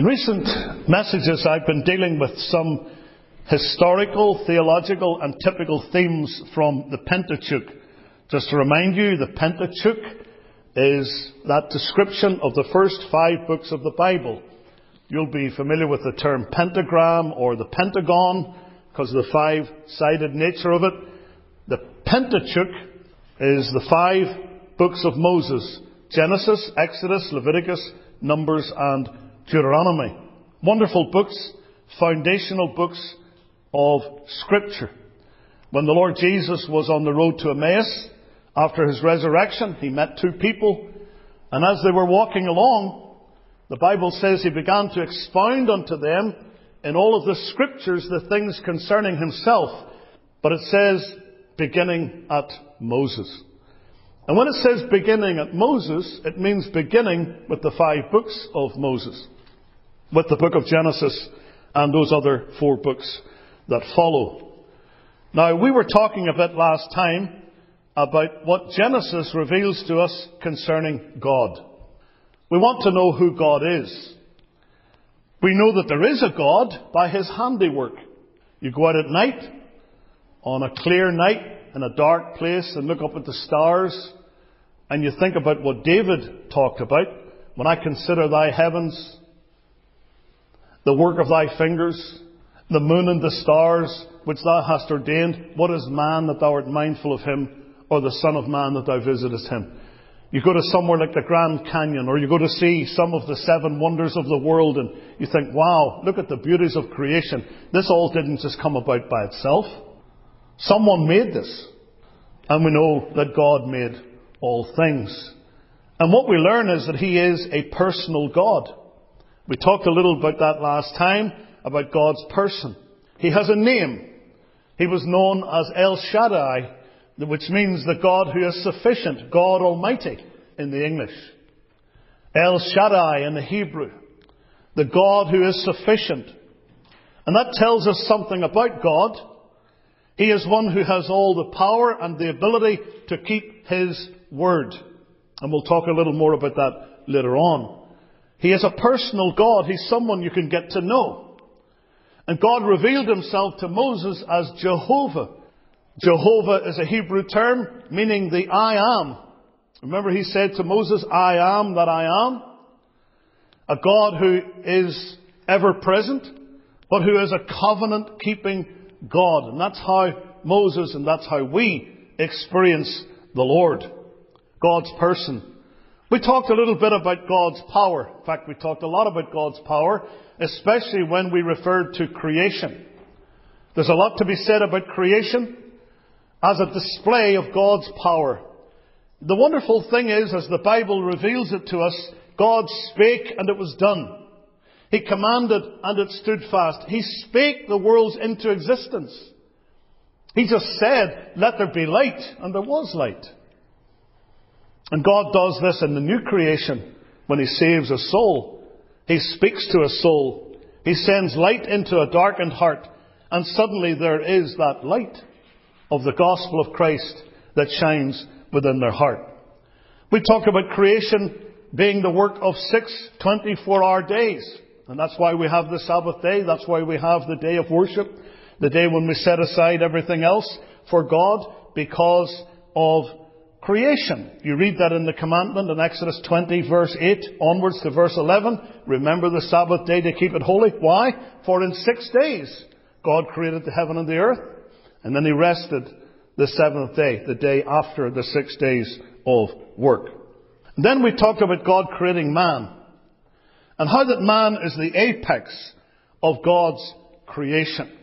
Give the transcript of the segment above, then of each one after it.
In recent messages, I've been dealing with some historical, theological and typical themes from the Pentateuch. Just to remind you, the Pentateuch is that description of the first 5 books of the Bible. You'll be familiar with the term pentagram or the pentagon because of the 5-sided nature of it. The Pentateuch is the 5 books of Moses: Genesis, Exodus, Leviticus, Numbers and Deuteronomy. Wonderful books, foundational books of Scripture. When the Lord Jesus was on the road to Emmaus, after his resurrection, he met 2 people, and as they were walking along, the Bible says he began to expound unto them in all of the Scriptures the things concerning himself. But it says, beginning at Moses. And when it says beginning at Moses, it means beginning with the 5 books of Moses, with the book of Genesis and those other 4 books that follow. Now, we were talking a bit last time about what Genesis reveals to us concerning God. We want to know who God is. We know that there is a God by his handiwork. You go out at night, on a clear night, in a dark place, and look up at the stars, and you think about what David talked about. When I consider thy heavens, the work of thy fingers, the moon and the stars which thou hast ordained, what is man that thou art mindful of him, or the son of man that thou visitest him? You go to somewhere like the Grand Canyon, or you go to see some of the 7 wonders of the world, and you think, wow, look at the beauties of creation. This all didn't just come about by itself. Someone made this. And we know that God made all things. And what we learn is that he is a personal God. We talked a little about that last time, about God's person. He has a name. He was known as El Shaddai, which means the God who is sufficient, God Almighty in the English. El Shaddai in the Hebrew, the God who is sufficient. And that tells us something about God. He is one who has all the power and the ability to keep his word. And we'll talk a little more about that later on. He is a personal God. He's someone you can get to know. And God revealed himself to Moses as Jehovah. Jehovah is a Hebrew term meaning the I am. Remember, he said to Moses, I am that I am. A God who is ever present, but who is a covenant-keeping God. And that's how Moses and that's how we experience the Lord. God's person. We talked a little bit about God's power. In fact, we talked a lot about God's power, especially when we referred to creation. There's a lot to be said about creation as a display of God's power. The wonderful thing is, as the Bible reveals it to us, God spake and it was done. He commanded and it stood fast. He spake the worlds into existence. He just said, let there be light, and there was light. And God does this in the new creation when he saves a soul. He speaks to a soul. He sends light into a darkened heart, and suddenly there is that light of the gospel of Christ that shines within their heart. We talk about creation being the work of 6 24-hour days. And that's why we have the Sabbath day. That's why we have the day of worship. The day when we set aside everything else for God because of creation. You read that in the commandment in Exodus 20 verse 8 onwards to verse 11. Remember the Sabbath day to keep it holy. Why? For in 6 days God created the heaven and the earth. And then he rested the 7th day, the day after the 6 days of work. And then we talked about God creating man. And how that man is the apex of God's creation.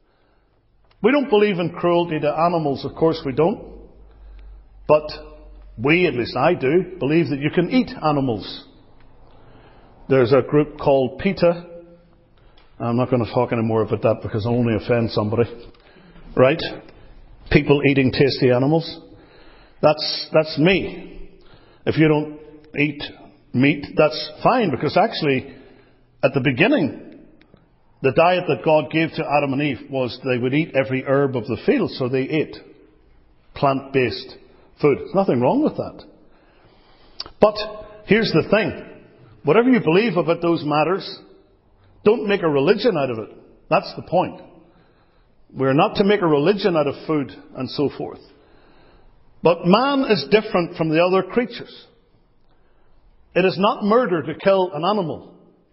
We don't believe in cruelty to animals, of course we don't. But we, at least I do, believe that you can eat animals. There's a group called PETA. I'm not going to talk any more about that because I'll only offend somebody. Right? People eating tasty animals. That's me. If you don't eat meat, that's fine, because actually, at the beginning, the diet that God gave to Adam and Eve was they would eat every herb of the field, so they ate plant-based food. There's nothing wrong with that. But here's the thing. Whatever you believe about those matters, Don't make a religion out of it. That's the point. We're not to make a religion out of food and so forth. But man is different from the other creatures. It is not murder to kill an animal.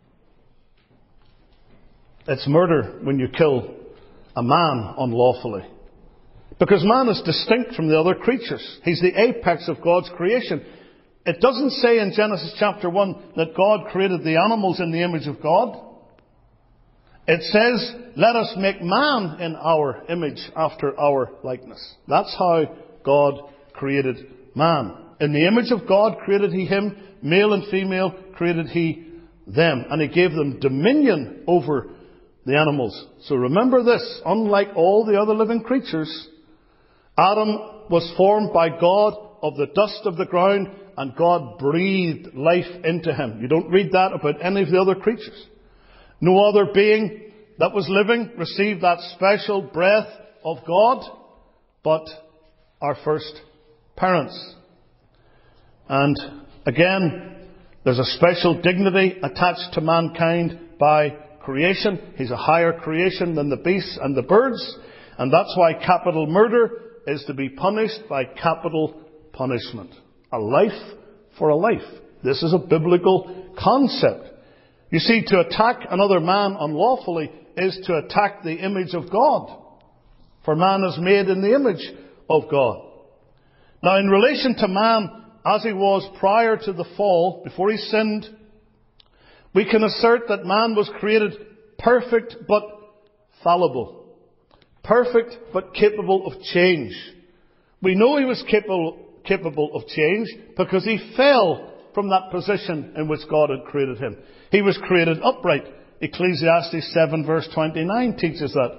It's murder when you kill a man unlawfully. Because man is distinct from the other creatures. He's the apex of God's creation. It doesn't say in Genesis chapter 1 that God created the animals in the image of God. It says, let us make man in our image after our likeness. That's how God created man. In the image of God created He him, male and female created He them. And He gave them dominion over the animals. So remember this, unlike all the other living creatures, Adam was formed by God of the dust of the ground, and God breathed life into him. You don't read that about any of the other creatures. No other being that was living received that special breath of God, but our first parents. And again, there's a special dignity attached to mankind by creation. He's a higher creation than the beasts and the birds, and that's why capital murder is to be punished by capital punishment. A life for a life. This is a biblical concept. You see, to attack another man unlawfully is to attack the image of God. For man is made in the image of God. Now, in relation to man as he was prior to the fall, before he sinned, we can assert that man was created perfect but fallible. Perfect but capable of change. We know he was capable of change because he fell from that position in which God had created him. He was created upright. Ecclesiastes 7 verse 29 teaches that.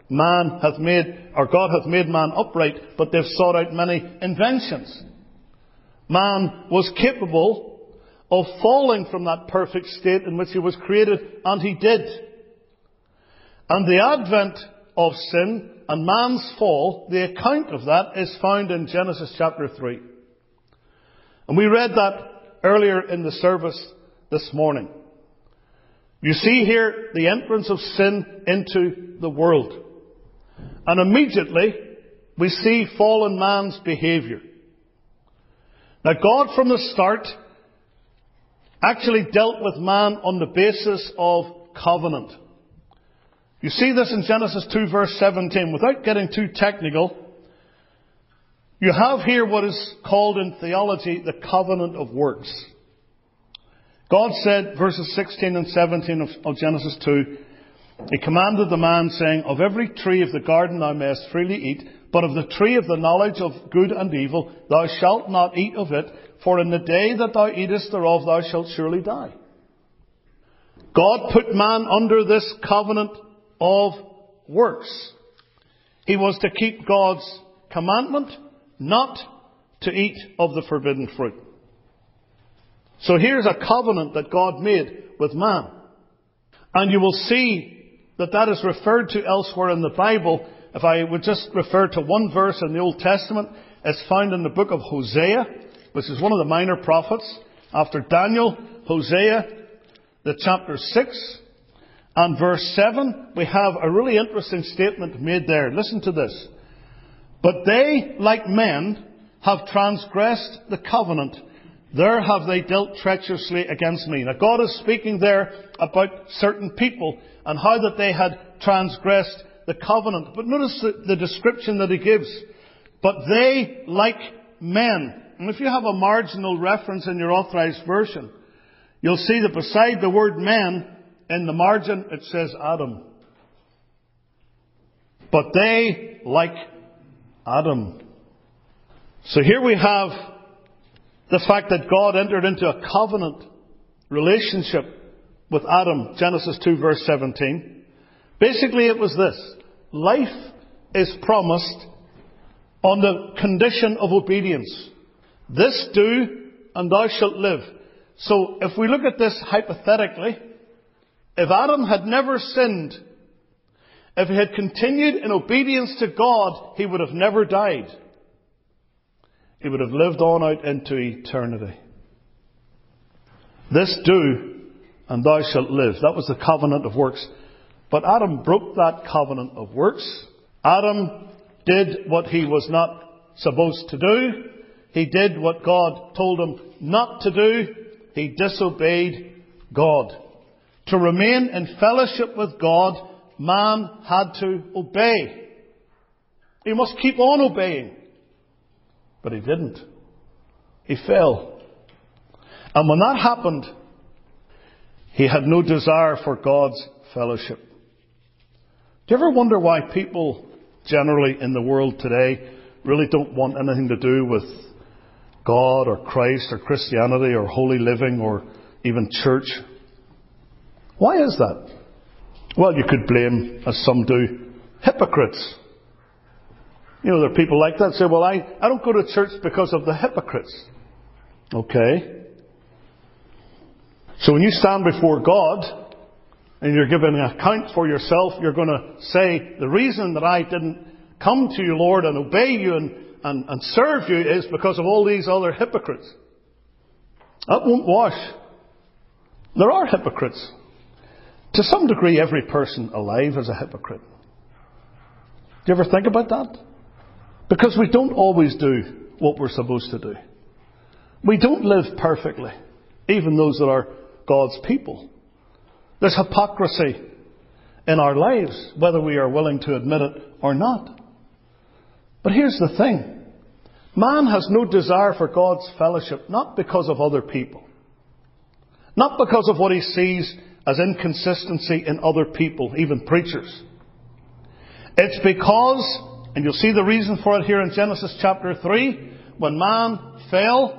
God hath made man upright, but they've sought out many inventions. Man was capable of falling from that perfect state in which he was created, and he did. And the advent of sin and man's fall, the account of that is found in Genesis chapter 3. And we read that earlier in the service this morning. You see here the entrance of sin into the world. And immediately we see fallen man's behaviour. Now God from the start actually dealt with man on the basis of covenant. You see this in Genesis 2 verse 17. Without getting too technical, you have here what is called in theology the covenant of works. God said, verses 16 and 17 of Genesis 2, He commanded the man, saying, of every tree of the garden thou mayest freely eat, but of the tree of the knowledge of good and evil thou shalt not eat of it, for in the day that thou eatest thereof thou shalt surely die. God put man under this covenant of works. He was to keep God's commandment not to eat of the forbidden fruit. So here's a covenant that God made with man. And you will see that that is referred to elsewhere in the Bible. If I would just refer to one verse in the Old Testament, it's found in the book of Hosea, which is one of the minor prophets. After Daniel, Hosea, the chapter 6 and verse 7, we have a really interesting statement made there. Listen to this. But they, like men, have transgressed the covenant. There have they dealt treacherously against me. Now God is speaking there about certain people and how that they had transgressed the covenant. But notice the description that He gives. But they, like men. And if you have a marginal reference in your authorized version, you'll see that beside the word men, in the margin, it says Adam. But they, like Adam. So here we have the fact that God entered into a covenant relationship with Adam. Genesis 2 verse 17. Basically it was this. Life is promised on the condition of obedience. This do, and thou shalt live. So if we look at this hypothetically, if Adam had never sinned, if he had continued in obedience to God, he would have never died. He would have lived on out into eternity. This do, and thou shalt live. That was the covenant of works. But Adam broke that covenant of works. Adam did what he was not supposed to do. He did what God told him not to do. He disobeyed God. To remain in fellowship with God, man had to obey. He must keep on obeying. But he didn't. He fell. And when that happened, he had no desire for God's fellowship. Do you ever wonder why people generally in the world today really don't want anything to do with God or Christ or Christianity or holy living or even church? Why is that? Well, you could blame, as some do, hypocrites. You know, there are people like that say, well, I don't go to church because of the hypocrites. Okay. So when you stand before God and you're giving an account for yourself, you're going to say, the reason that I didn't come to you, Lord, and obey you and serve you is because of all these other hypocrites. That won't wash. There are hypocrites. To some degree, every person alive is a hypocrite. Do you ever think about that? Because we don't always do what we're supposed to do. We don't live perfectly, even those that are God's people. There's hypocrisy in our lives, whether we are willing to admit it or not. But here's the thing. Man has no desire for God's fellowship, not because of other people. Not because of what he sees as inconsistency in other people, even preachers. It's because, and you'll see the reason for it here in Genesis chapter 3, when man fell,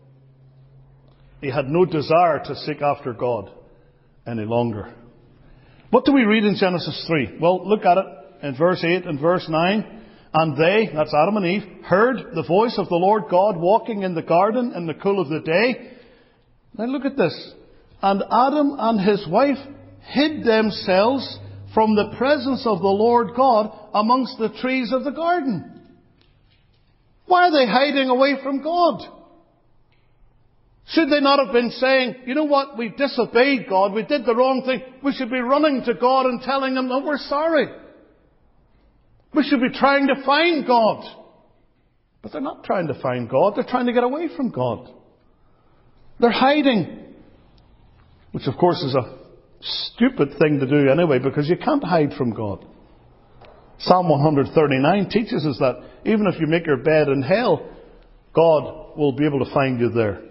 he had no desire to seek after God any longer. What do we read in Genesis 3? Well, look at it in verse 8 and verse 9. And they, that's Adam and Eve, heard the voice of the Lord God walking in the garden in the cool of the day. Now look at this. And Adam and his wife hid themselves from the presence of the Lord God amongst the trees of the garden. Why are they hiding away from God? Should they not have been saying, you know what, we disobeyed God, we did the wrong thing. We should be running to God and telling Him that we're sorry. We should be trying to find God. But they're not trying to find God, they're trying to get away from God. They're hiding. Which of course is a stupid thing to do anyway, because you can't hide from God. Psalm 139 teaches us that even if you make your bed in hell, God will be able to find you there.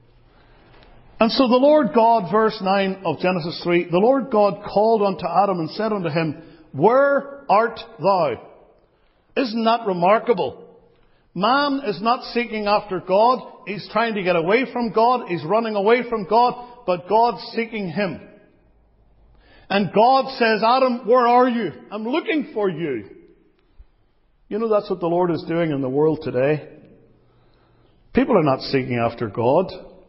And so the Lord God, verse 9 of Genesis 3, the Lord God called unto Adam and said unto him, Where art thou? Isn't that remarkable? Man is not seeking after God. He's trying to get away from God. He's running away from God. But God's seeking him. And God says, Adam, where are you? I'm looking for you. You know, that's what the Lord is doing in the world today. People are not seeking after God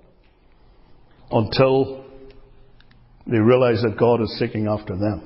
until they realize that God is seeking after them.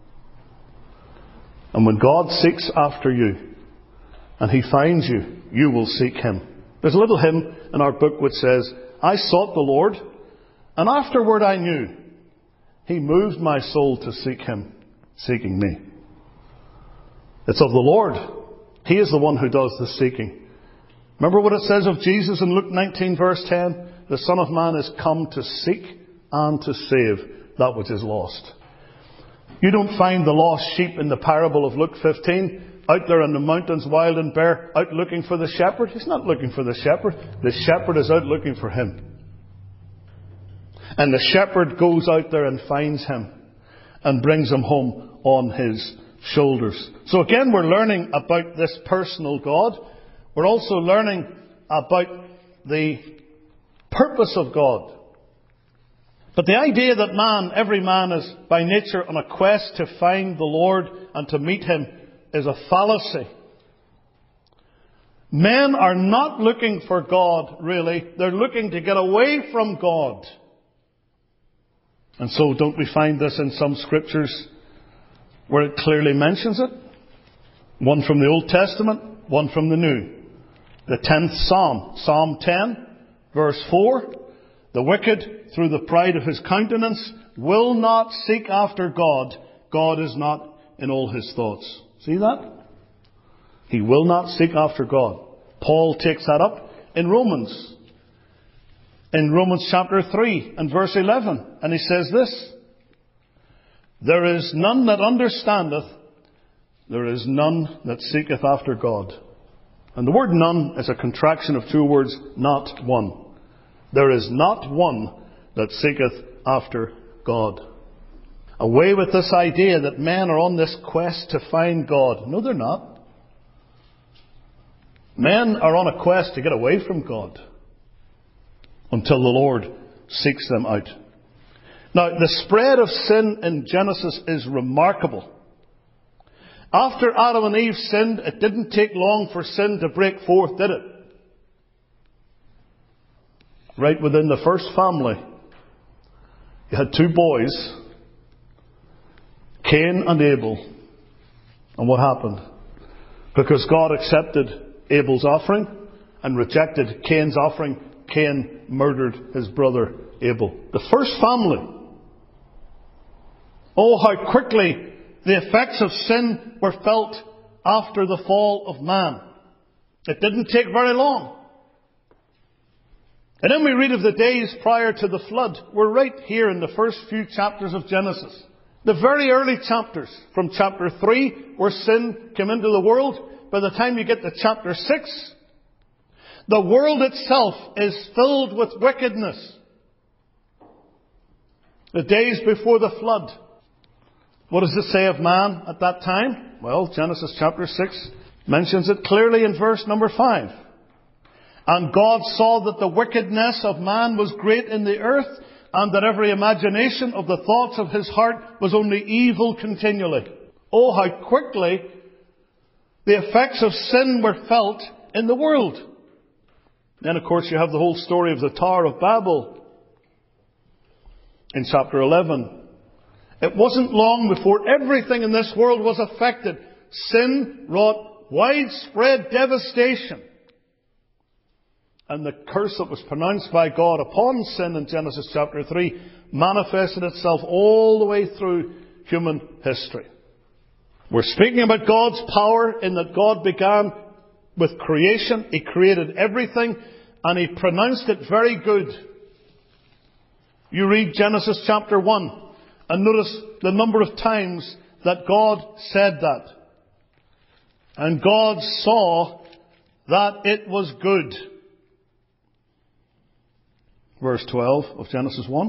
And when God seeks after you and He finds you, you will seek Him. There's a little hymn in our book which says, I sought the Lord, and afterward I knew He moved my soul to seek Him, seeking me. It's of the Lord. He is the one who does the seeking. Remember what it says of Jesus in Luke 19 verse 10? The Son of Man is come to seek and to save that which is lost. You don't find the lost sheep in the parable of Luke 15 out there in the mountains, wild and bare, out looking for the shepherd. He's not looking for the shepherd. The shepherd is out looking for him. And the shepherd goes out there and finds him and brings him home on his shoulders. So again, we're learning about this personal God. We're also learning about the purpose of God. But the idea that man, every man is by nature on a quest to find the Lord and to meet Him is a fallacy. Men are not looking for God, really. They're looking to get away from God. And so don't we find this in some scriptures where it clearly mentions it? One from the Old Testament, one from the New. The 10th Psalm, Psalm 10, verse 4. The wicked, through the pride of his countenance, will not seek after God. God is not in all his thoughts. See that? He will not seek after God. Paul takes that up in Romans. In Romans chapter 3 and verse 11. And he says this: there is none that understandeth, there is none that seeketh after God. And the word none is a contraction of two words, not one. There is not one that seeketh after God. Away with this idea that men are on this quest to find God. No, they're not. Men are on a quest to get away from God until the Lord seeks them out. Now, the spread of sin in Genesis is remarkable. After Adam and Eve sinned, it didn't take long for sin to break forth, did it? Right within the first family, you had two boys, Cain and Abel. And what happened? Because God accepted Abel's offering and rejected Cain's offering, Cain murdered his brother Abel. The first family. Oh, how quickly the effects of sin were felt after the fall of man. It didn't take very long. And then we read of the days prior to the flood. We're right here in the first few chapters of Genesis. The very early chapters, from chapter 3, where sin came into the world. By the time you get to chapter 6, the world itself is filled with wickedness. The days before the flood. What does it say of man at that time? Well, Genesis chapter 6 mentions it clearly in verse number 5. And God saw that the wickedness of man was great in the earth, and that every imagination of the thoughts of his heart was only evil continually. Oh, how quickly the effects of sin were felt in the world. Then, of course, you have the whole story of the Tower of Babel in chapter 11. It wasn't long before everything in this world was affected. Sin wrought widespread devastation. And the curse that was pronounced by God upon sin in Genesis chapter 3 manifested itself all the way through human history. We're speaking about God's power in that God began with creation. He created everything and He pronounced it very good. You read Genesis chapter 1 and notice the number of times that God said that. And God saw that it was good. Verse 12 of Genesis 1.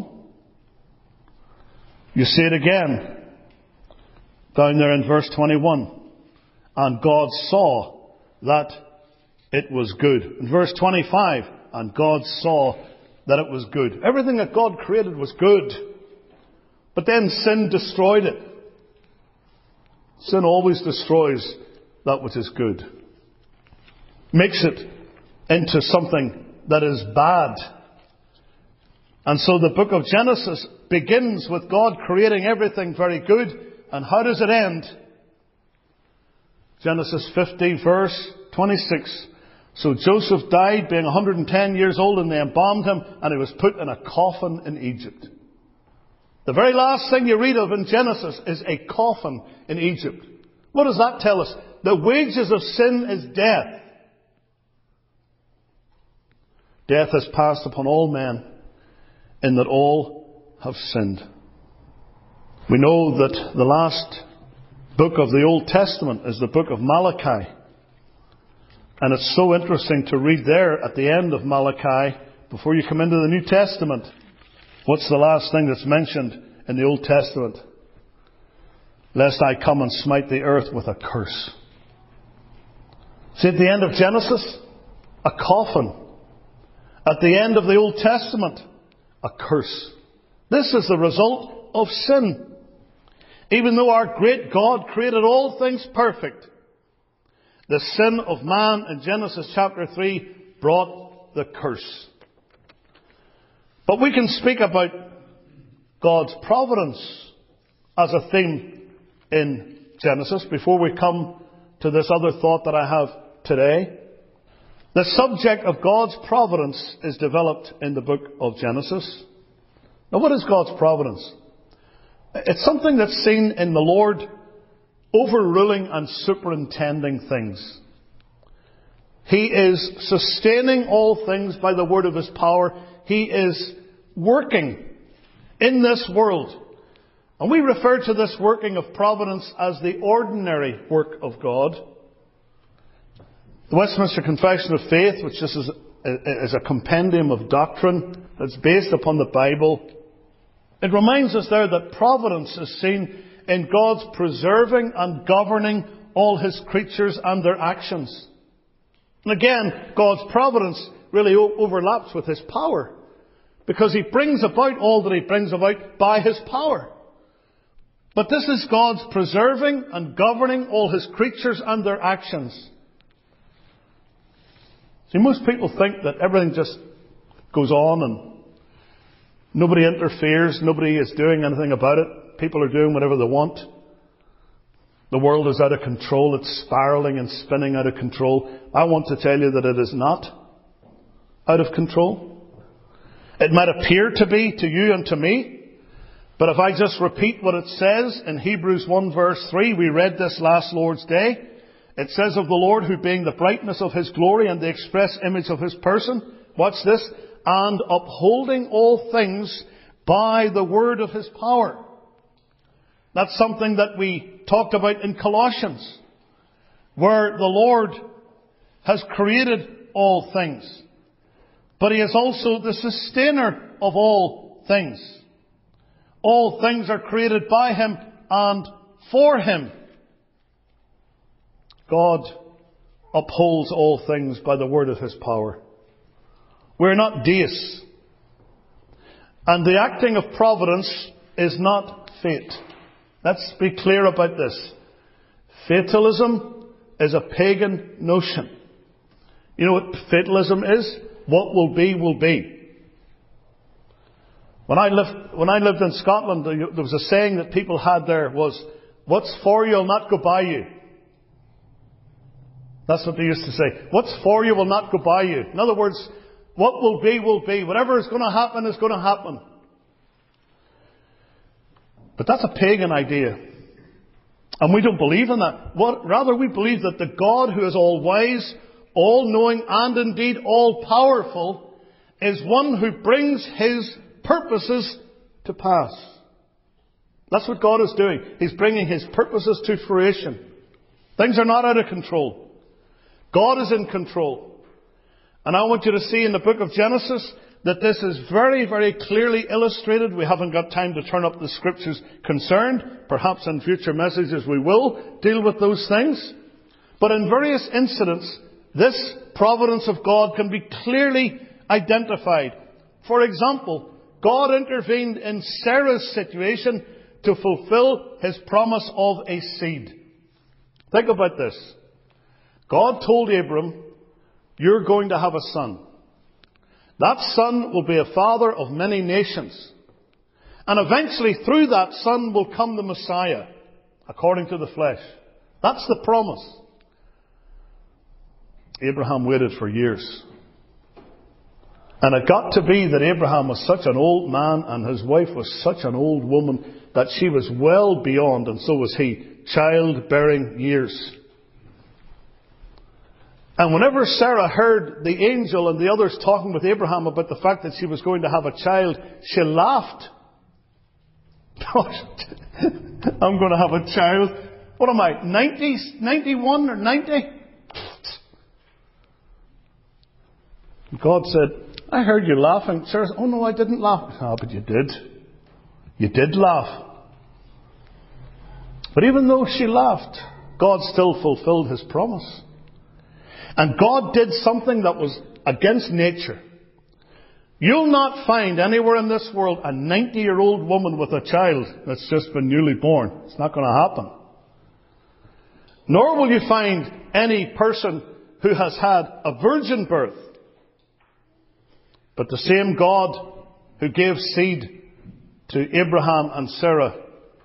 You see it again down there in verse 21. And God saw that it was good. In verse 25, and God saw that it was good. Everything that God created was good. But then sin destroyed it. Sin always destroys that which is good. Makes it into something that is bad. And so the book of Genesis begins with God creating everything very good. And how does it end? Genesis 50 verse 26. So Joseph died being 110 years old, and they embalmed him, and he was put in a coffin in Egypt. The very last thing you read of in Genesis is a coffin in Egypt. What does that tell us? The wages of sin is death. Death has passed upon all men, in that all have sinned. We know that the last book of the Old Testament is the book of Malachi. And it's so interesting to read there at the end of Malachi, before you come into the New Testament. What's the last thing that's mentioned in the Old Testament? Lest I come and smite the earth with a curse. See, at the end of Genesis, a coffin. At the end of the Old Testament, a curse. This is the result of sin. Even though our great God created all things perfect, the sin of man in Genesis chapter 3 brought the curse. But we can speak about God's providence as a theme in Genesis before we come to this other thought that I have today. The subject of God's providence is developed in the book of Genesis. Now, what is God's providence? It's something that's seen in the Lord overruling and superintending things. He is sustaining all things by the word of His power. He is working in this world. And we refer to this working of providence as the ordinary work of God. The Westminster Confession of Faith, which is a compendium of doctrine that's based upon the Bible, it reminds us there that providence is seen in God's preserving and governing all His creatures and their actions. And again, God's providence really overlaps with His power, because He brings about all that He brings about by His power. But this is God's preserving and governing all His creatures and their actions. See, most people think that everything just goes on and nobody interferes, nobody is doing anything about it. People are doing whatever they want. The world is out of control. It's spiralling and spinning out of control. I want to tell you that it is not out of control. It might appear to be to you and to me, but if I just repeat what it says in Hebrews 1 verse 3, we read this last Lord's Day. It says of the Lord, who being the brightness of His glory and the express image of His person, watch this, and upholding all things by the word of His power. That's something that we talked about in Colossians, where the Lord has created all things, but He is also the sustainer of all things. All things are created by Him and for Him. God upholds all things by the word of His power. We're not deists. And the acting of providence is not fate. Let's be clear about this. Fatalism is a pagan notion. You know what fatalism is? What will be, will be. When I lived in Scotland, there was a saying that people had there was, what's for you will not go by you. That's what they used to say. What's for you will not go by you. In other words, what will be, will be. Whatever is going to happen is going to happen. But that's a pagan idea. And we don't believe in that. Rather, we believe that the God who is all wise, all knowing, and indeed all powerful, is one who brings His purposes to pass. That's what God is doing. He's bringing His purposes to fruition. Things are not out of control. God is in control. And I want you to see in the book of Genesis that this is very, very clearly illustrated. We haven't got time to turn up the scriptures concerned. Perhaps in future messages we will deal with those things. But in various incidents, this providence of God can be clearly identified. For example, God intervened in Sarah's situation to fulfill His promise of a seed. Think about this. God told Abram, you're going to have a son. That son will be a father of many nations. And eventually through that son will come the Messiah, according to the flesh. That's the promise. Abraham waited for years. And it got to be that Abraham was such an old man and his wife was such an old woman that she was well beyond, and so was he, childbearing years. And whenever Sarah heard the angel and the others talking with Abraham about the fact that she was going to have a child, she laughed. I'm going to have a child. What am I, 90, 91 or 90? God said, I heard you laughing. Sarah said, oh no, I didn't laugh. Ah, but you did. You did laugh. But even though she laughed, God still fulfilled His promise. And God did something that was against nature. You'll not find anywhere in this world a 90-year-old woman with a child that's just been newly born. It's not going to happen. Nor will you find any person who has had a virgin birth. But the same God who gave seed to Abraham and Sarah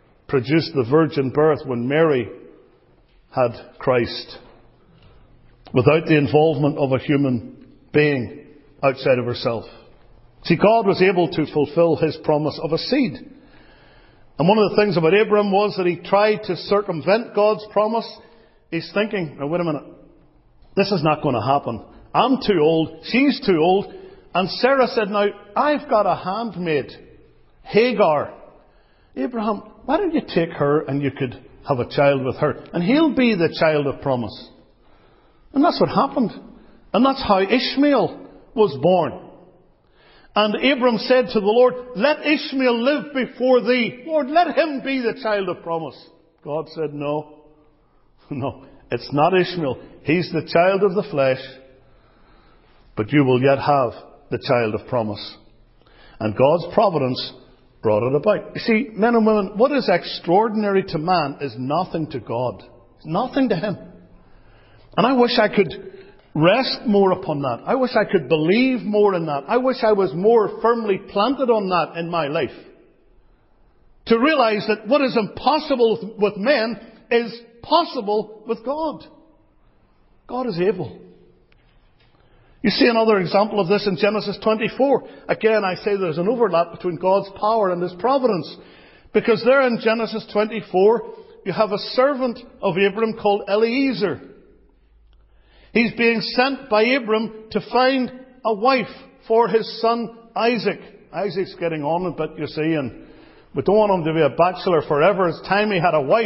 produced the virgin birth when Mary had Christ. without the involvement of a human being outside of herself. See, God was able to fulfill His promise of a seed. And one of the things about Abram was that he tried to circumvent God's promise. He's thinking, now wait a minute, this is not going to happen. I'm too old, she's too old. And Sarah said, now, I've got a handmaid, Hagar. Abraham, why don't you take her and you could have a child with her? And he'll be the child of promise. And that's what happened. And that's how Ishmael was born. And Abram said to the Lord, let Ishmael live before thee. Lord, let him be the child of promise. God said, no. No, it's not Ishmael. He's the child of the flesh. But you will yet have the child of promise. And God's providence brought it about. You see, men and women, what is extraordinary to man is nothing to God. It's nothing to Him. And I wish I could rest more upon that. I wish I could believe more in that. I wish I was more firmly planted on that in my life. To realize that what is impossible with men is possible with God. God is able. You see another example of this in Genesis 24. Again, I say there's an overlap between God's power and His providence. Because there in Genesis 24, you have a servant of Abram called Eliezer. He's being sent by Abram to find a wife for his son Isaac. Isaac's getting on a bit, you see, and we don't want him to be a bachelor forever. It's time he had a wife.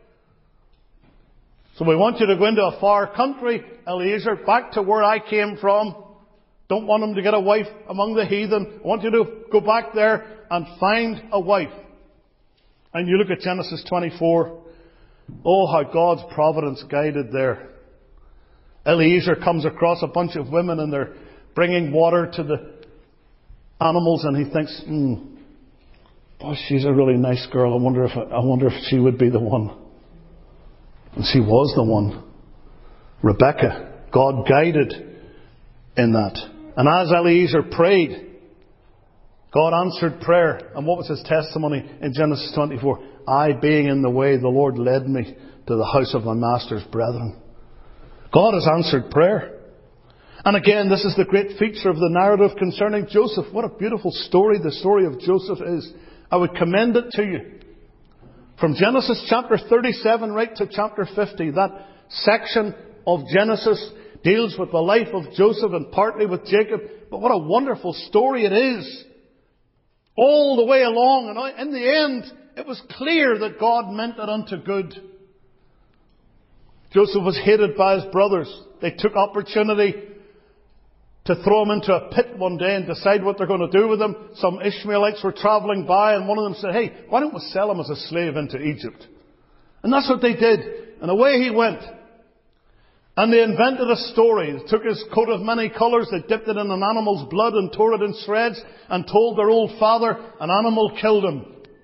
So we want you to go into a far country, Eliezer, back to where I came from. Don't want him to get a wife among the heathen. I want you to go back there and find a wife. And you look at Genesis 24. Oh, how God's providence guided there. Eliezer comes across a bunch of women and they're bringing water to the animals, and he thinks, boy, she's a really nice girl. I wonder if she would be the one. And she was the one. Rebecca. God guided in that. And as Eliezer prayed, God answered prayer. And what was his testimony in Genesis 24? I, being in the way, the Lord led me to the house of my master's brethren. God has answered prayer. And again, this is the great feature of the narrative concerning Joseph. What a beautiful story the story of Joseph is. I would commend it to you. From Genesis chapter 37 right to chapter 50, that section of Genesis deals with the life of Joseph and partly with Jacob. But what a wonderful story it is. All the way along. And in the end, it was clear that God meant it unto good. Joseph was hated by his brothers. They took opportunity to throw him into a pit one day and decide what they're going to do with him. Some Ishmaelites were travelling by, and one of them said, hey, why don't we sell him as a slave into Egypt? And that's what they did. And away he went. And they invented a story. They took his coat of many colours, they dipped it in an animal's blood and tore it in shreds, and told their old father an animal killed him.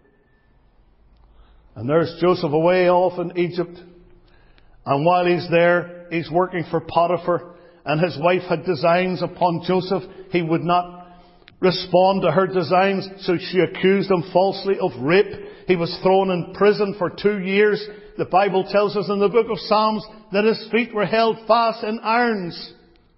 And there's Joseph away off in Egypt. And while he's there, he's working for Potiphar. And his wife had designs upon Joseph. He would not respond to her designs, so she accused him falsely of rape. He was thrown in prison for 2 years. The Bible tells us in the book of Psalms that his feet were held fast in irons.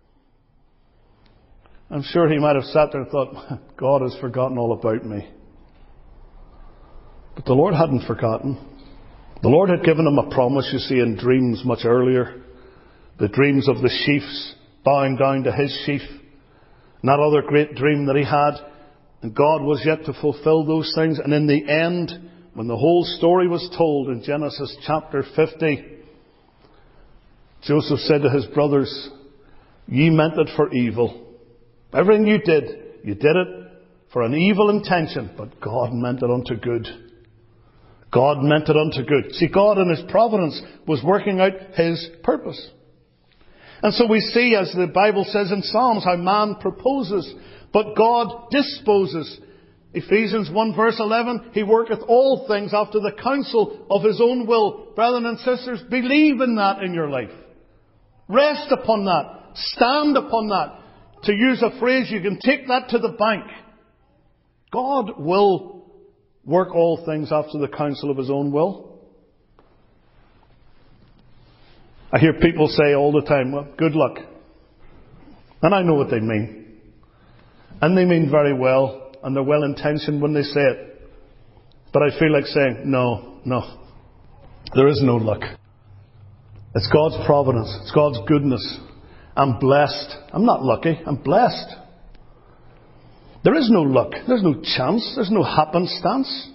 I'm sure he might have sat there and thought, God has forgotten all about me. But the Lord hadn't forgotten. The Lord had given him a promise, you see, in dreams much earlier. The dreams of the chiefs bowing down to his chief. And that other great dream that he had. And God was yet to fulfill those things. And in the end, when the whole story was told in Genesis chapter 50, Joseph said to his brothers, ye meant it for evil. Everything you did it for an evil intention. But God meant it unto good. God meant it unto good. See, God in His providence was working out His purpose. And so we see, as the Bible says in Psalms, how man proposes, but God disposes. Ephesians 1 verse 11, He worketh all things after the counsel of His own will. Brethren and sisters, believe in that in your life. Rest upon that. Stand upon that. To use a phrase, you can take that to the bank. God will work all things after the counsel of His own will. I hear people say all the time, well, good luck. And I know what they mean. And they mean very well, and they're well intentioned when they say it. But I feel like saying, no. There is no luck. It's God's providence. It's God's goodness. I'm blessed. I'm not lucky. I'm blessed. There is no luck. There's no chance. There's no happenstance.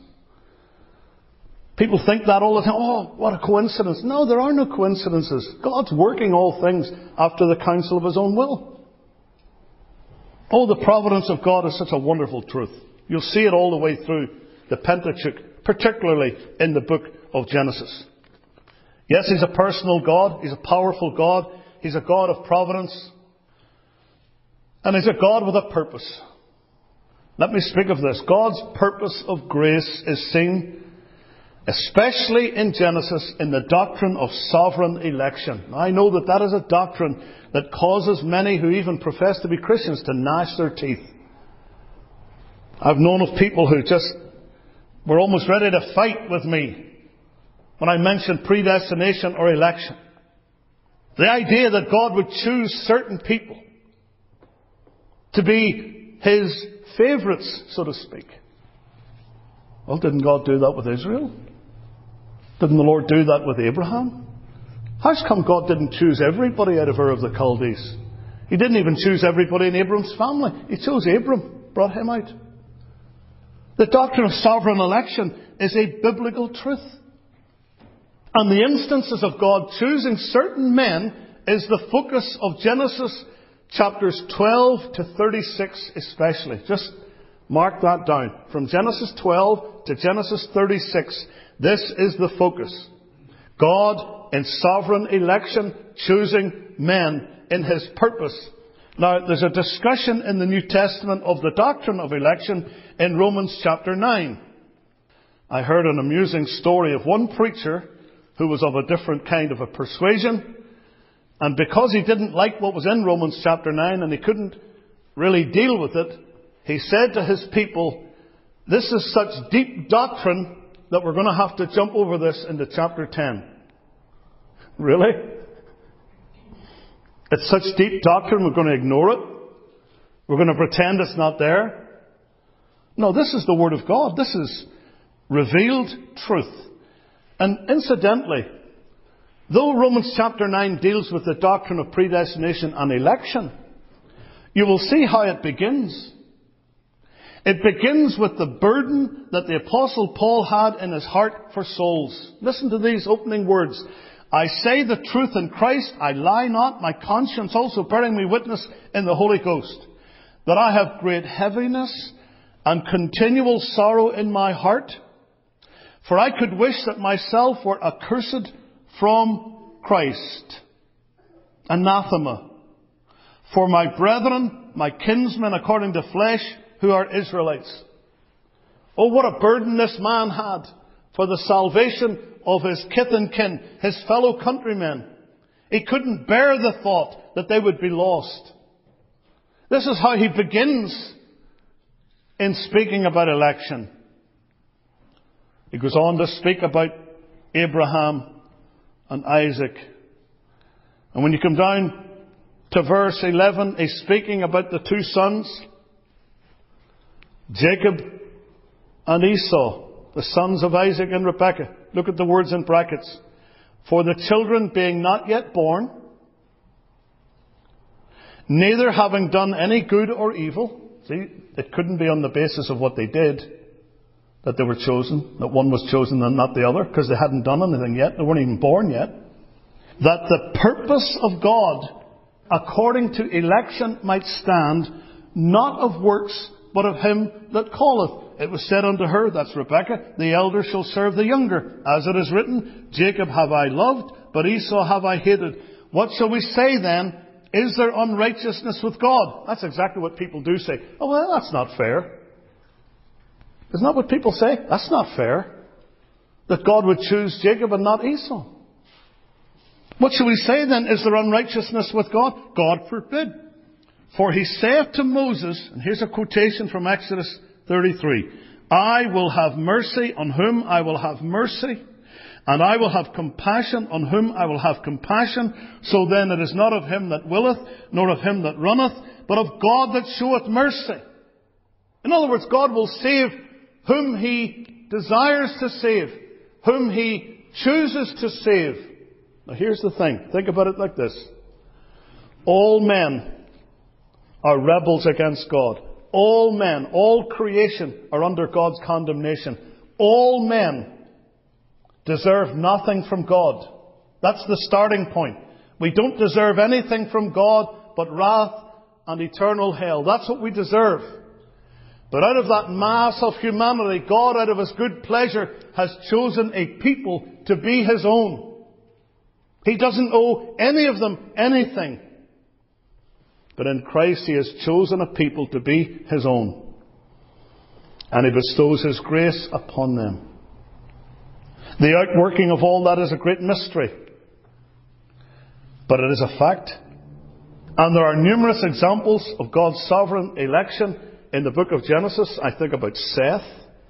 People think that all the time. Oh, what a coincidence. No, there are no coincidences. God's working all things after the counsel of His own will. Oh, the providence of God is such a wonderful truth. You'll see it all the way through the Pentateuch, particularly in the book of Genesis. Yes, He's a personal God. He's a powerful God. He's a God of providence. And He's a God with a purpose. Let me speak of this. God's purpose of grace is seen, especially in Genesis, in the doctrine of sovereign election. Now, I know that is a doctrine that causes many who even profess to be Christians to gnash their teeth. I've known of people who just were almost ready to fight with me when I mentioned predestination or election. The idea that God would choose certain people to be His favourites, so to speak. Well, didn't God do that with Israel? Didn't the Lord do that with Abraham? How come God didn't choose everybody out of Ur of the Chaldees? He didn't even choose everybody in Abram's family. He chose Abram, brought him out. The doctrine of sovereign election is a biblical truth. And the instances of God choosing certain men is the focus of Genesis chapters 12 to 36 especially. Just mark that down. From Genesis 12 to Genesis 36, this is the focus. God in sovereign election choosing men in His purpose. Now, there's a discussion in the New Testament of the doctrine of election in Romans chapter 9. I heard an amusing story of one preacher who was of a different kind of a persuasion. And because he didn't like what was in Romans chapter 9 and he couldn't really deal with it, he said to his people, this is such deep doctrine that we're going to have to jump over this into chapter 10. Really? It's such deep doctrine, we're going to ignore it? We're going to pretend it's not there? No, this is the Word of God. This is revealed truth. And incidentally, though Romans chapter 9 deals with the doctrine of predestination and election, you will see how it begins. It begins with the burden that the Apostle Paul had in his heart for souls. Listen to these opening words. I say the truth in Christ, I lie not, my conscience also bearing me witness in the Holy Ghost, that I have great heaviness and continual sorrow in my heart, for I could wish that myself were accursed from Christ. Anathema. For my brethren, my kinsmen according to flesh, who are Israelites. Oh, what a burden this man had for the salvation of his kith and kin, his fellow countrymen. He couldn't bear the thought that they would be lost. This is how he begins in speaking about election. He goes on to speak about Abraham and Isaac. And when you come down to verse 11, he's speaking about the two sons, Jacob and Esau, the sons of Isaac and Rebekah. Look at the words in brackets. For the children being not yet born, neither having done any good or evil. See, it couldn't be on the basis of what they did that they were chosen, that one was chosen and not the other, because they hadn't done anything yet. They weren't even born yet. That the purpose of God, according to election, might stand, not of works, but of him that calleth. It was said unto her, that's Rebekah, the elder shall serve the younger. As it is written, Jacob have I loved, but Esau have I hated. What shall we say then? Is there unrighteousness with God? That's exactly what people do say. Oh, well, that's not fair. Isn't that what people say? That's not fair. That God would choose Jacob and not Esau. What shall we say then? Is there unrighteousness with God? God forbid. For he saith to Moses, and here's a quotation from Exodus 33, I will have mercy on whom I will have mercy, And I will have compassion on whom I will have compassion. So then it is not of him that willeth, nor of him that runneth, but of God that showeth mercy. In other words, God will save whom He desires to save, whom He chooses to save. Now here's the thing. Think about it like this. All men are rebels against God. All men, all creation are under God's condemnation. All men deserve nothing from God. That's the starting point. We don't deserve anything from God but wrath and eternal hell. That's what we deserve. But out of that mass of humanity, God, out of His good pleasure, has chosen a people to be His own. He doesn't owe any of them anything. But in Christ He has chosen a people to be His own. And He bestows His grace upon them. The outworking of all that is a great mystery. But it is a fact. And there are numerous examples of God's sovereign election in the book of Genesis. I think about Seth,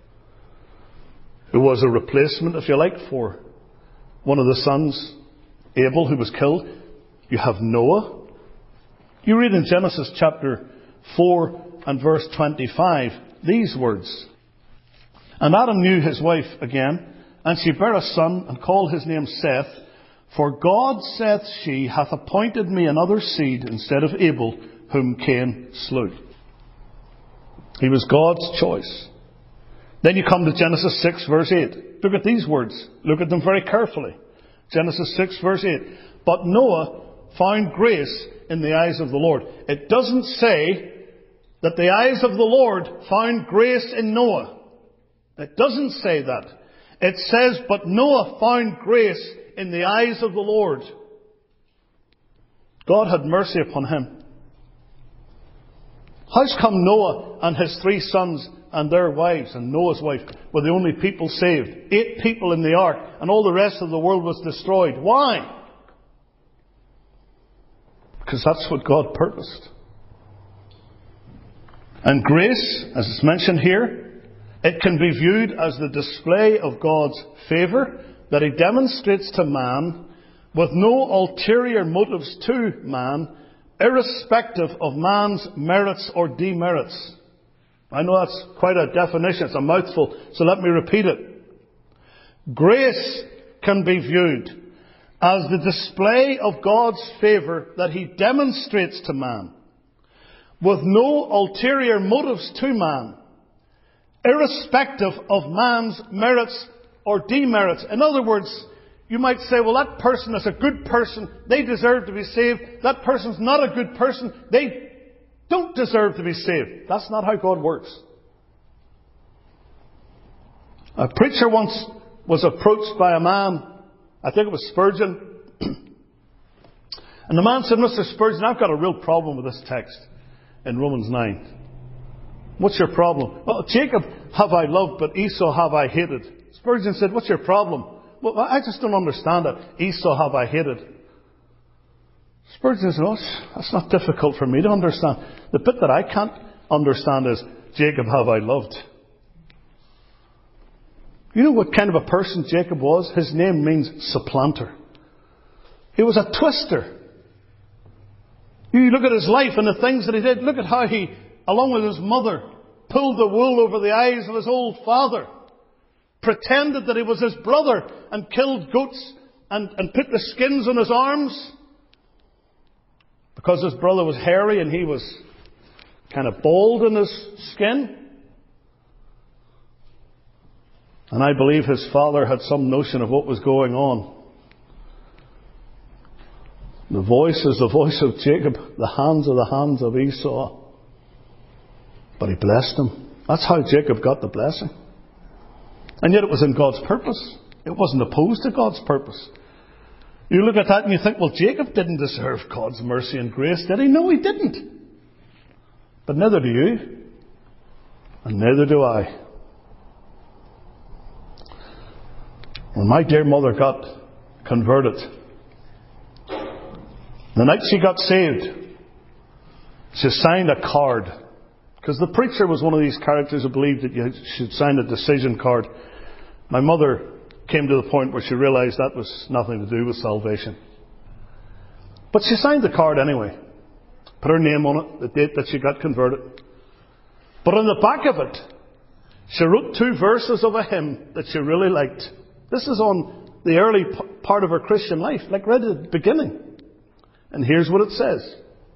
who was a replacement, if you like, for one of the sons, Abel, who was killed. You have Noah. You read in Genesis chapter 4 and verse 25 these words. And Adam knew his wife again, and she bare a son, and called his name Seth. For God, saith she, hath appointed me another seed instead of Abel, whom Cain slew. He was God's choice. Then you come to Genesis 6 verse 8. Look at these words. Look at them very carefully. Genesis 6 verse 8. But Noah found grace in the eyes of the Lord. It doesn't say that the eyes of the Lord found grace in Noah. It doesn't say that. It says, but Noah found grace in the eyes of the Lord. God had mercy upon him. How's come Noah and his 3 sons and their wives and Noah's wife were the only people saved? 8 people in the ark, and all the rest of the world was destroyed. Why? Because that's what God purposed. And grace, as it's mentioned here, it can be viewed as the display of God's favour that He demonstrates to man with no ulterior motives to man, irrespective of man's merits or demerits. I know that's quite a definition. It's a mouthful, so let me repeat it. Grace can be viewed as the display of God's favour that He demonstrates to man, with no ulterior motives to man, irrespective of man's merits or demerits. In other words, you might say, well, that person is a good person, they deserve to be saved. That person's not a good person, they don't deserve to be saved. That's not how God works. A preacher once was approached by a man, I think it was Spurgeon, and the man said, Mr. Spurgeon, I've got a real problem with this text in Romans 9. What's your problem? Well, Jacob have I loved, but Esau have I hated. Spurgeon said, what's your problem? Well, I just don't understand it. Esau have I hated. Spurgeon said, oh, that's not difficult for me to understand. The bit that I can't understand is, Jacob have I loved. You know what kind of a person Jacob was? His name means supplanter. He was a twister. You look at his life and the things that he did. Look at how he, along with his mother, pulled the wool over the eyes of his old father. Pretended that he was his brother and killed goats and put the skins on his arms. Because his brother was hairy and he was kind of bald in his skin. And I believe his father had some notion of what was going on. The voice is the voice of Jacob. The hands are the hands of Esau. But he blessed him. That's how Jacob got the blessing. And yet it was in God's purpose. It wasn't opposed to God's purpose. You look at that and you think, well, Jacob didn't deserve God's mercy and grace, did he? No, he didn't. But neither do you. And neither do I. When my dear mother got converted, the night she got saved, she signed a card. Because the preacher was one of these characters who believed that you should sign a decision card. My mother came to the point where she realised that was nothing to do with salvation. But she signed the card anyway. Put her name on it, the date that she got converted. But on the back of it, she wrote 2 verses of a hymn that she really liked. This is on the early part of her Christian life, like right at the beginning. And here's what it says.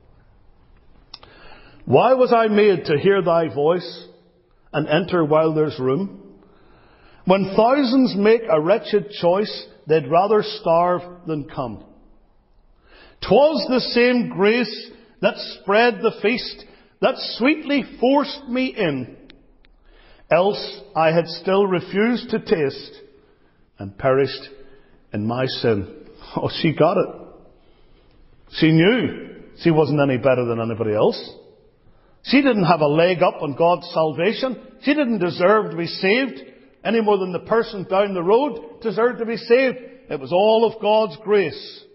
Why was I made to hear thy voice and enter while there's room? When thousands make a wretched choice, they'd rather starve than come. 'Twas the same grace that spread the feast, that sweetly forced me in. Else I had still refused to taste and perished in my sin. Oh, she got it. She knew she wasn't any better than anybody else. She didn't have a leg up on God's salvation. She didn't deserve to be saved any more than the person down the road deserved to be saved. It was all of God's grace.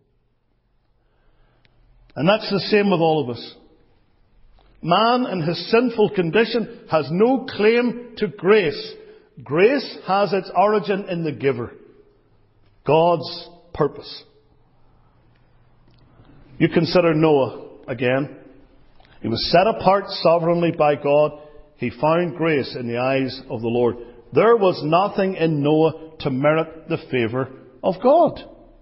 And that's the same with all of us. Man in his sinful condition has no claim to grace. Grace has its origin in the giver. God's purpose. You consider Noah again. He was set apart sovereignly by God. He found grace in the eyes of the Lord. There was nothing in Noah to merit the favour of God.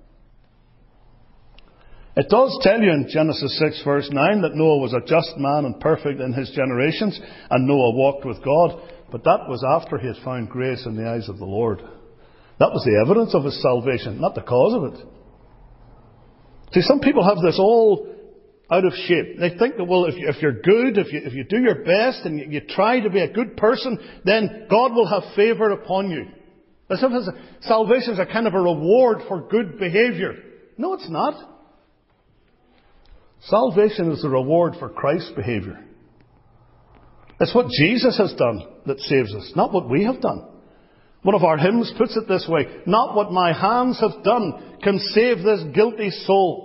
It does tell you in Genesis 6 verse 9 that Noah was a just man and perfect in his generations, and Noah walked with God. But that was after he had found grace in the eyes of the Lord. That was the evidence of his salvation, not the cause of it. See, some people have this all out of shape. They think that, well, if you're good, if you do your best and you try to be a good person, then God will have favour upon you. As if salvation is a kind of a reward for good behaviour. No, it's not. Salvation is the reward for Christ's behaviour. It's what Jesus has done that saves us, not what we have done. One of our hymns puts it this way: not what my hands have done can save this guilty soul.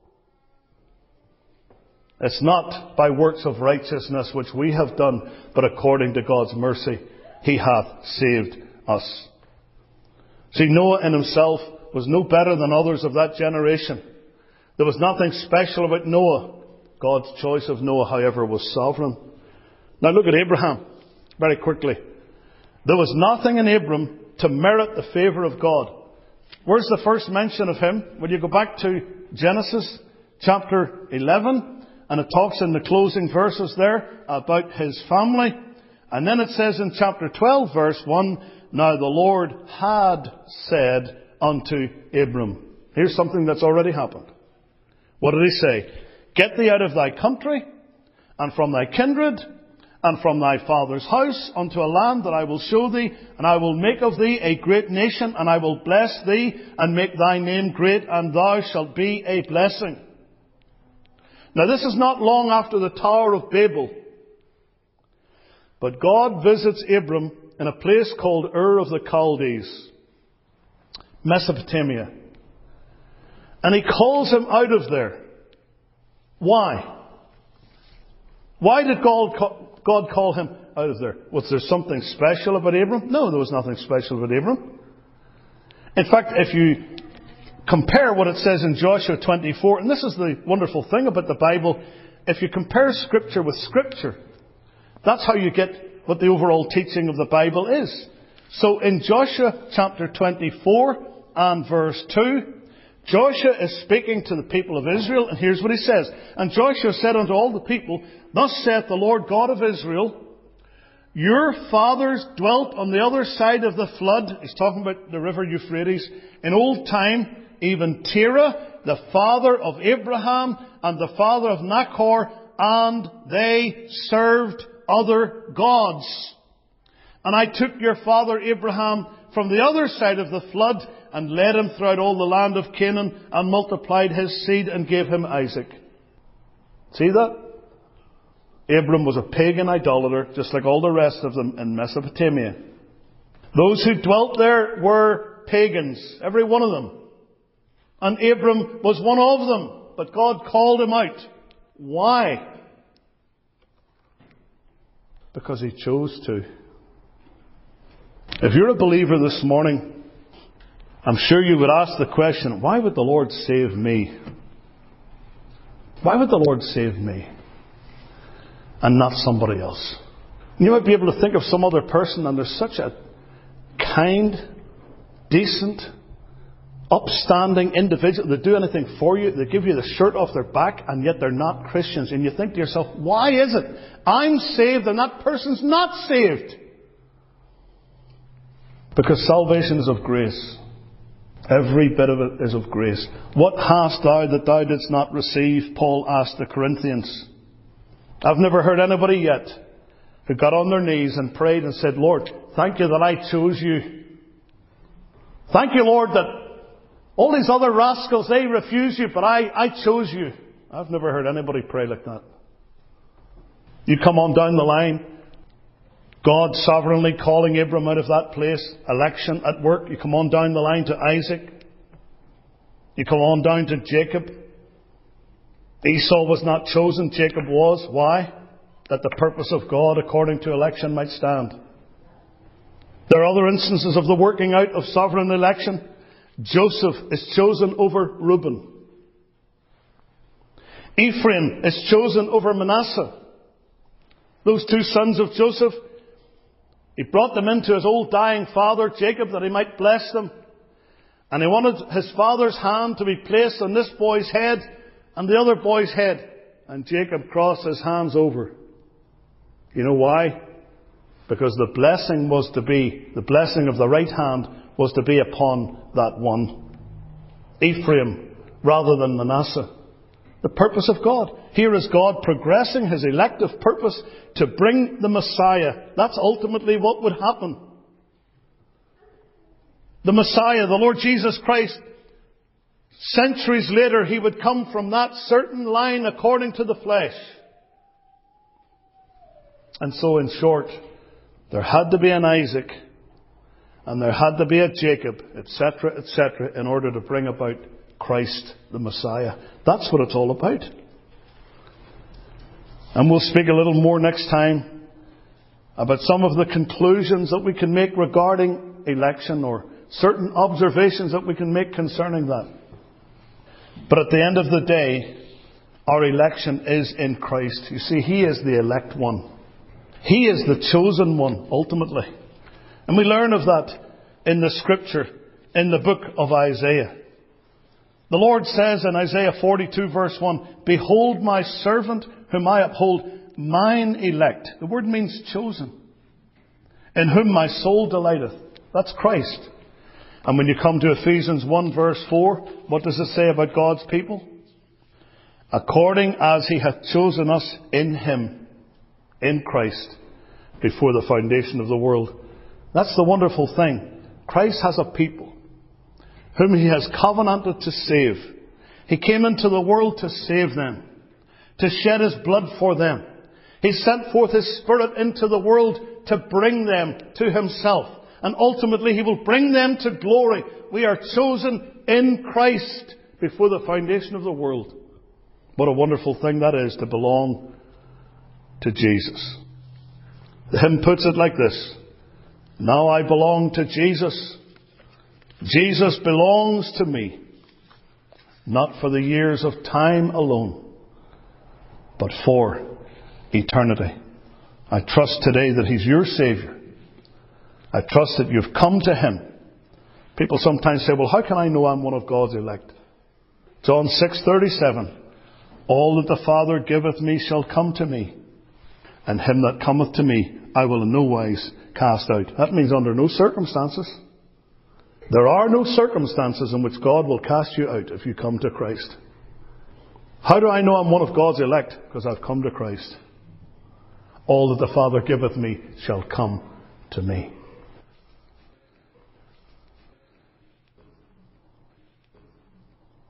It's not by works of righteousness which we have done, but according to God's mercy, He hath saved us. See, Noah in himself was no better than others of that generation. There was nothing special about Noah. God's choice of Noah, however, was sovereign. Now look at Abraham, very quickly. There was nothing in Abram to merit the favour of God. Where's the first mention of him? Well, you go back to Genesis chapter 11, and it talks in the closing verses there about his family. And then it says in chapter 12, verse 1, now the Lord had said unto Abram. Here's something that's already happened. What did He say? Get thee out of thy country, and from thy kindred, and from thy father's house, unto a land that I will show thee, and I will make of thee a great nation, and I will bless thee, and make thy name great, and thou shalt be a blessing. Now this is not long after the Tower of Babel. But God visits Abram in a place called Ur of the Chaldees, Mesopotamia. And He calls him out of there. Why? Why did God call him out of there? Was there something special about Abram? No, there was nothing special about Abram. In fact, if you compare what it says in Joshua 24, and this is the wonderful thing about the Bible, if you compare Scripture with Scripture, that's how you get what the overall teaching of the Bible is. So in Joshua chapter 24 and verse 2, Joshua is speaking to the people of Israel, and here's what he says. And Joshua said unto all the people, thus saith the Lord God of Israel, your fathers dwelt on the other side of the flood. He's talking about the river Euphrates. In old time, even Terah, the father of Abraham, and the father of Nachor, and they served other gods. And I took your father Abraham from the other side of the flood, and led him throughout all the land of Canaan, and multiplied his seed, and gave him Isaac. See that? Abram was a pagan idolater, just like all the rest of them in Mesopotamia. Those who dwelt there were pagans, every one of them. And Abram was one of them, but God called him out. Why? Because He chose to. If you're a believer this morning, I'm sure you would ask the question, why would the Lord save me? Why would the Lord save me and not somebody else? You might be able to think of some other person, and there's such a kind, decent, upstanding individual. They do anything for you. They give you the shirt off their back, and yet they're not Christians. And you think to yourself, why is it I'm saved and that person's not saved? Because salvation is of grace. Every bit of it is of grace. What hast thou that thou didst not receive? Paul asked the Corinthians. I've never heard anybody yet who got on their knees and prayed and said, Lord, thank you that I chose you. Thank you, Lord, that all these other rascals, they refuse you, but I chose you. I've never heard anybody pray like that. You come on down the line, God sovereignly calling Abram out of that place, election at work. You come on down the line to Isaac. You come on down to Jacob. Esau was not chosen, Jacob was. Why? That the purpose of God according to election might stand. There are other instances of the working out of sovereign election. Joseph is chosen over Reuben. Ephraim is chosen over Manasseh. Those two sons of Joseph, he brought them into his old dying father, Jacob, that he might bless them. And he wanted his father's hand to be placed on this boy's head and the other boy's head. And Jacob crossed his hands over. You know why? Because the blessing of the right hand was to be upon that one. Ephraim rather than Manasseh. The purpose of God. Here is God progressing His elective purpose to bring the Messiah. That's ultimately what would happen. The Messiah, the Lord Jesus Christ, centuries later, He would come from that certain line according to the flesh. And so, in short, there had to be an Isaac, and there had to be a Jacob, etc., etc., in order to bring about Christ, the Messiah. That's what it's all about. And we'll speak a little more next time about some of the conclusions that we can make regarding election, or certain observations that we can make concerning that. But at the end of the day, our election is in Christ. You see, He is the elect one. He is the chosen one, ultimately. And we learn of that in the Scripture, in the book of Isaiah. The Lord says in Isaiah 42 verse 1, Behold my servant whom I uphold, mine elect. The word means chosen. In whom my soul delighteth. That's Christ. And when you come to Ephesians 1 verse 4, what does it say about God's people? According as He hath chosen us in Him, in Christ, before the foundation of the world. That's the wonderful thing. Christ has a people whom He has covenanted to save. He came into the world to save them, to shed His blood for them. He sent forth His Spirit into the world to bring them to Himself. And ultimately He will bring them to glory. We are chosen in Christ before the foundation of the world. What a wonderful thing that is, to belong to Jesus. The hymn puts it like this: Now I belong to Jesus. Jesus belongs to me, not for the years of time alone, but for eternity. I trust today that He's your Saviour. I trust that you've come to Him. People sometimes say, well, how can I know I'm one of God's elect? John 6:37, All that the Father giveth me shall come to me, and him that cometh to me I will in no wise cast out. That means under no circumstances. There are no circumstances in which God will cast you out if you come to Christ. How do I know I'm one of God's elect? Because I've come to Christ. All that the Father giveth me shall come to me.